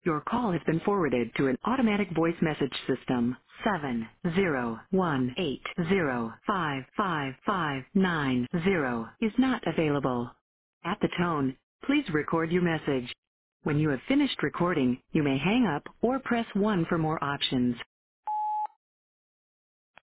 Your call has been forwarded to an automatic voice message system. 70180555590 is not available. At the tone, please record your message. When you have finished recording, you may hang up or press 1 for more options.